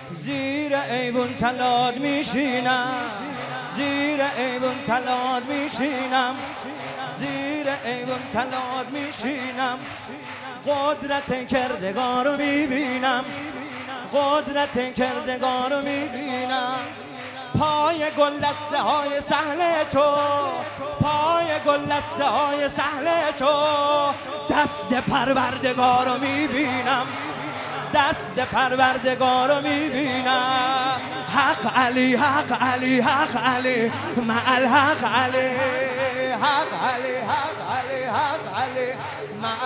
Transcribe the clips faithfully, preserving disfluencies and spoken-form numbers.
زیر ایوون تلاد میشینم، زیر ایوون تلاد میشینم، زیر ایوون تلاد میشینم، قدرت کردگار رو میبینم، قدرت کردگار رو میبینم. پای گل دسته های سهل تو، پای گل دسته های سهل تو، دست پروردگار رو میبینم، دست پروردگار رو میبینم. حق علی حق علی حق علی مع الحق علی، حق علی حق علی حق علی مع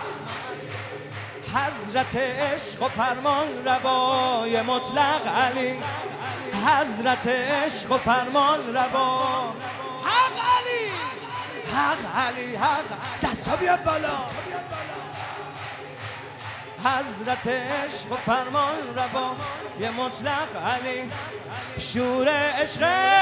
حضرت عشق و فرمان روای مطلق علی، حضرت عشق و فرمان روا. حق علی حق علی حق، دستا بیاد بالا. حضرت عشق و فرمان روا یه مطلق علی. شور عشق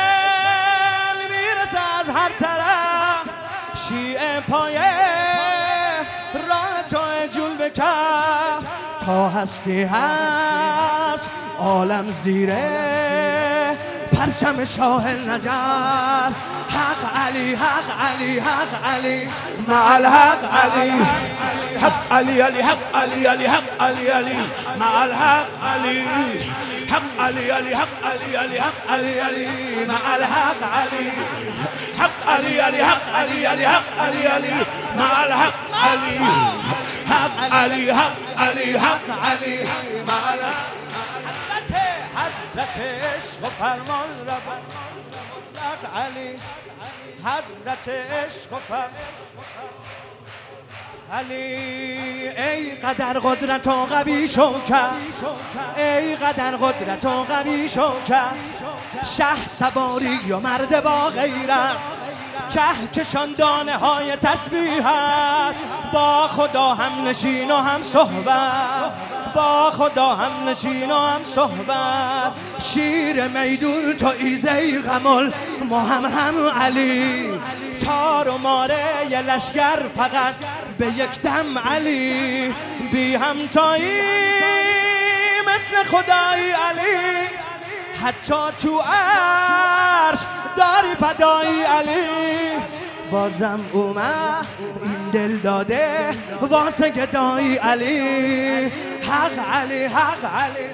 میرسه از هر طرف، شیعه پایه راه تو جول بکن. تا هستی هست عالم زیره پرچم شاه نجر. حق علی حق علی حق علی مع الحق علی، حق علی علی حق علی علی حق علی علی مع الحق علی، حق علی علی حق علی علی حق علی علی مع الحق علی، حق علی علی حق علی علی حق علی علی مع الحق علی، حق علی حق علی حق علی مع الحق. حضرت عشق و فرمان روا مطلق علی، حضرت عشق و فرمان علی. ای قدر قدرت و قوی شوکت، ای قدر قدرت و قوی شوکت، شه سواری و مرد با غیرت، که کشان دانه های تسبیحت. با خدا هم نشین و هم صحبت، با خدا هم نشین و هم صحبت. شیر میدون تو ایزه غمل ما هم هم علی، تار و ماره یه لشگر فقط به یک دم علی. بی همتایی مثل خدای علی، حتی تو عرش داری فدایی علی. بازم اومد این دل داده واسه گدایی علی. حق علی حق علی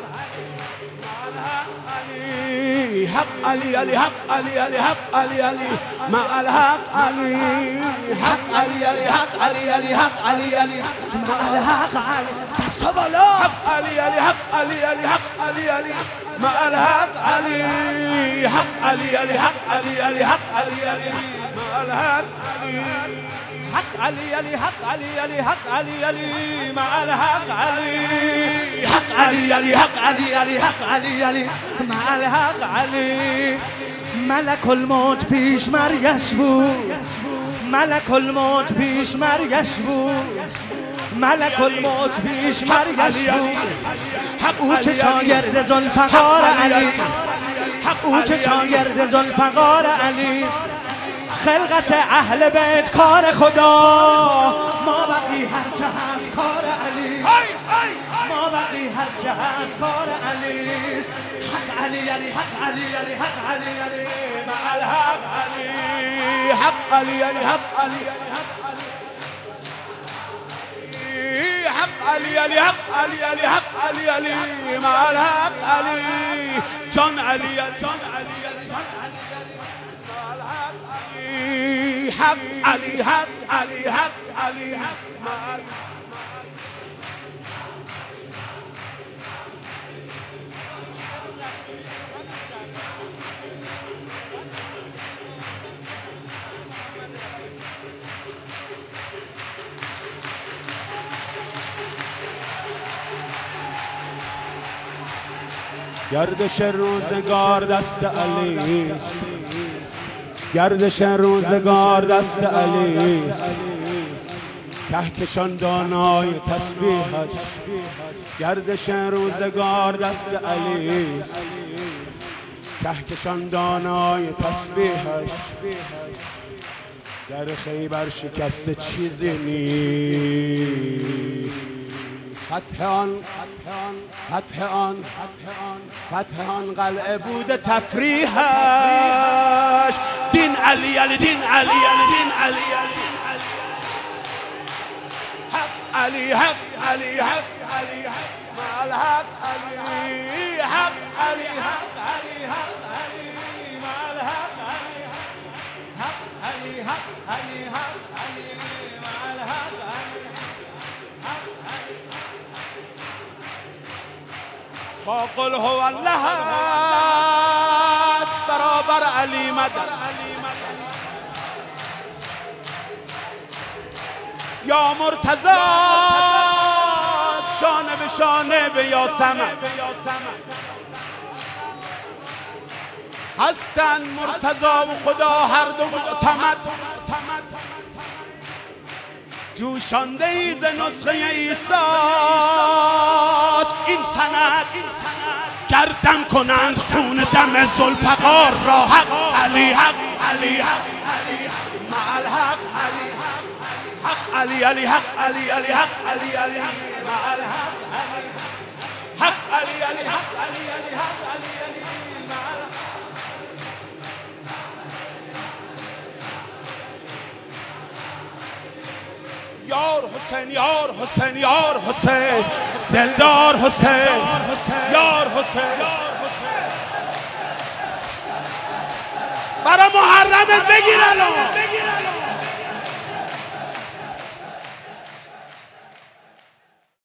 حق علی علی حق علی علی حق علی علی مع الحق علی، حق علی علی حق علی علی حق علی علی مع الحق علی. دستا بالا. حق علی علی حق علی علی حق علی علی مع الحق علی، حق علی علی حق علی علی حق علی علی مع الحق علی، حق علی علی حق علی علی حق علی علی مع الحق علی، حق علی علی حق علی علی حق علی علی مع الحق علی. ملک الموت پیش مرگش بود، ملک الموت پیش مرگش بود، ملک الموت پیش مرگش بود. او که شاگرد ذوالفقار علی، او که شاگرد ذوالفقار علی. خلقت اهل بیت کار خدا، ما بقی هر چه هست کار علی، ما بقی هر چه هست کار علی. حق علی علی حق علی علی حق علی علی مع الحق علی، حق علی علی حق علی علی حق علی علی حق علی علی حق علی علی مع الحق علی، جان علی جان علی حق علی حق علی حق علی حق مع الحق. گردش روزگار دست علیست، گردش روزگار دست علیست، کهکشان دانای تسبیحش. گردش روزگار دست علیست، کهکشان دانای تسبیحش. در خیبر شکست چیزی نیست، فتح آن فتح آن فتح آن قلعه بوده تفریحش. دین علی علی دین علی علی دین علی علی حق علی حق علی حق علی حق مع الحق علی حق علی حق علی حق علی مع الحق علی حق علی حق علی حق علی مع الحق علی با قل هو الله است برابر علی مدد. یا مرتضی شانه به شانه به یا سمد هستند مرتضی و خدا هر دو معتمد. جوشانده ای ز نسخه عیسی این سند گردم کنند خون دم ذوالفقار را. حق علی حق علی حق علی مع الحق علی حق علی علی حق علی علی حق علی علی مع الحق علی حق علی علی حق علی علی حق علی علی مع الحق. یار حسین یار حسین یار حسین دلدار حسین یار حسین برا محرمت بگیر الان.